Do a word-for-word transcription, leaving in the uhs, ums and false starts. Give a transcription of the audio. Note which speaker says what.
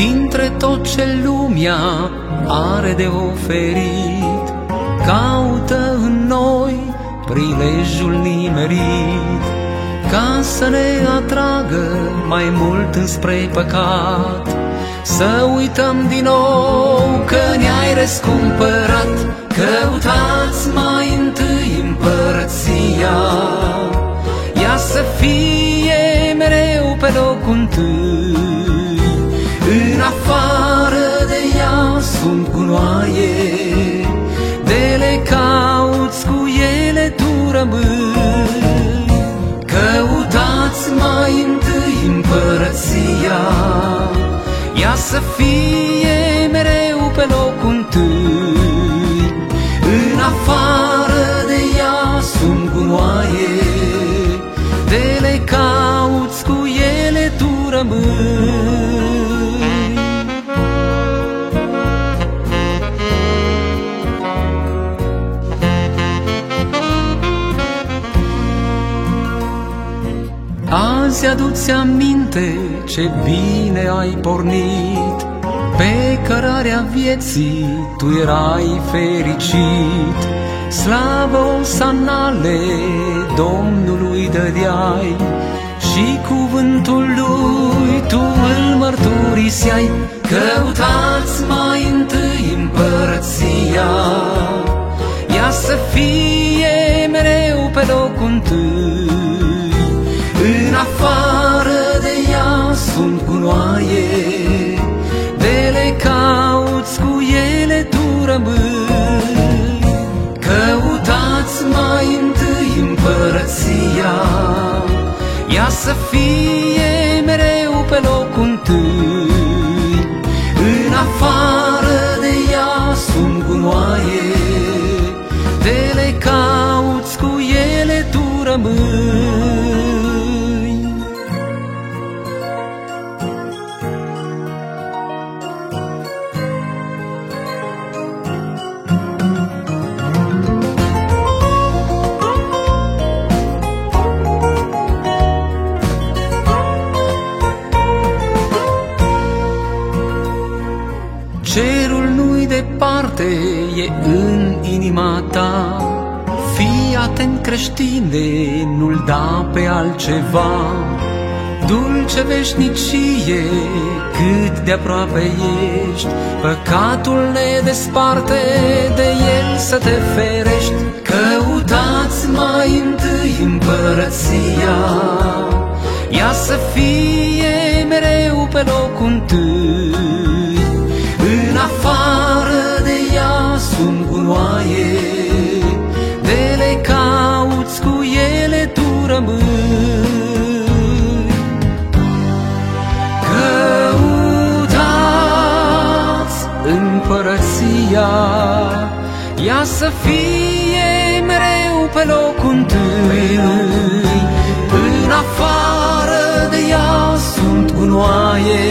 Speaker 1: dintre tot ce lumea are de oferit. Caută în noi prilejul nimerit, ca să ne atragă mai mult înspre păcat. Să uităm din nou că ne-ai răscumpărat. Căutați mai întâi împărăția, ea să fie mereu pe locul întâi. În afară de ea sunt gunoaie, de le cauți cu ele tu rămâi. Căutați mai întâi împărăția, ea să fie mereu pe locul întâi. În afară de ea sunt gunoaie, de le cauți cu ele tu rămâi. Azi adu-ți aminte ce bine ai pornit, pe cărarea vieții tu erai fericit. Slavă osanale Domnului dădeai, și cuvântul lui tu îl mărturiseai. Căutați mai întâi împărăția, ea să fie mereu pe locul întâi. În afară de ea sunt gunoaie, de le cauți cu ele tu rămâi. Căutați mai întâi împărăția, ea să fie mereu pe locul întâi. În afară de ea sunt gunoaie, de le cauți cu ele tu rămâi. Cerul nu-i departe, e în inima ta. Fii atent, creștine, nu-l da pe altceva. Dulce veșnicie, cât de aproape ești, păcatul ne desparte, de el să te ferești. Căutați mai întâi împărăția, ea să fie mereu pe locul întâi. În afară de ea sunt gunoaie, de le cauți cu ele tu rămâi. Căutați împărăția, ea să fie mereu pe locul întâi. În afară de ea sunt gunoaie,